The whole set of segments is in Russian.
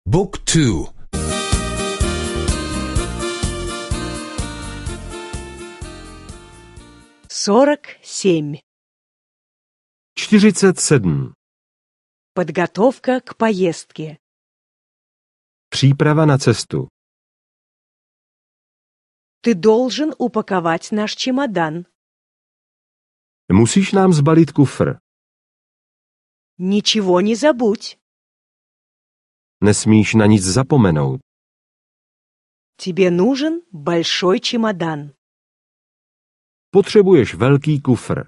Book 2. 47. 47. Подготовка к поездке. Příprava na cestu. Ты должен упаковать наш чемодан. Musíš nám zbalit kufr. Ничего не забудь. Nesmíš na nic zapomenout. Тебе нужен большой чемодан. Potřebuješ velký kufr.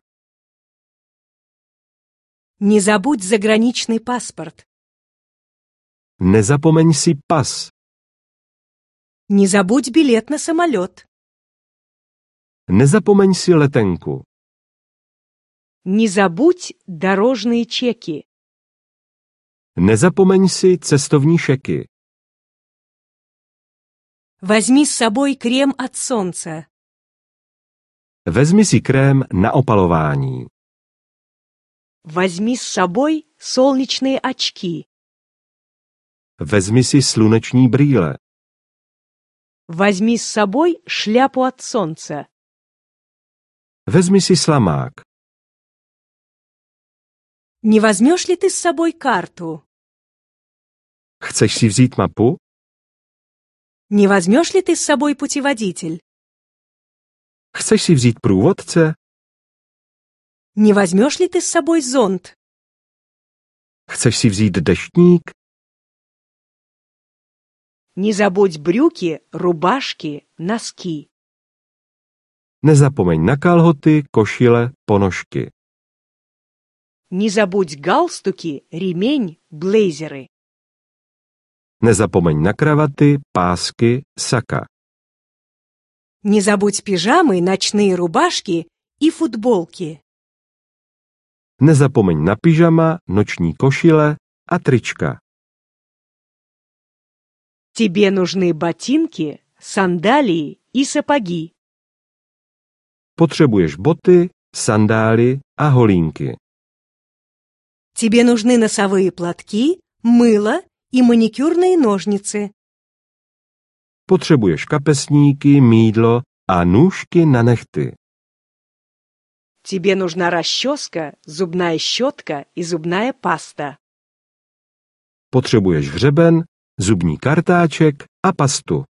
Не забудь заграничный паспорт. Nezapomeň si pas. Не забудь билет на самолет. Nezapomeň si letenku. Не забудь дорожные чеки. Nezapomeň si cestovní šeky. Возьми с собой крем от солнца. Vezmi si krém na opalování. Возьми с собой солнечные очки. Vezmi si sluneční brýle. Возьми с собой шляпу от солнца. Vezmi si slamák. Не возьмешь ли ты с собой карту? Chceš si vzít mapu? Не возьмешь ли ты с собой путеводитель? Chceš si vzít průvodce? Не возьмешь ли ты с собой зонт? Chceš si vzít deštník? Не забудь брюки, рубашки, носки. Nezapomeň na kalhoty, košile, ponožky. Не забудь галстуки, ремень, блейзеры. Nezapomeň na kravaty, pásky, saka. Не забудь пижамы, ночные рубашки и футболки. Nezapomeň na pyžama, noční košile a trička. Тебе нужны ботинки, сандалии и сапоги. Potřebuješ boty, sandály a holínky. Тебе нужны носовые платки, мыло и маникюрные ножницы. Potřebuješ kapesníky, mýdlo a nůžky na nehty. Тебе нужна расческа, зубная щетка и зубная паста. Potřebuješ hřeben, zubní kartáček a pastu.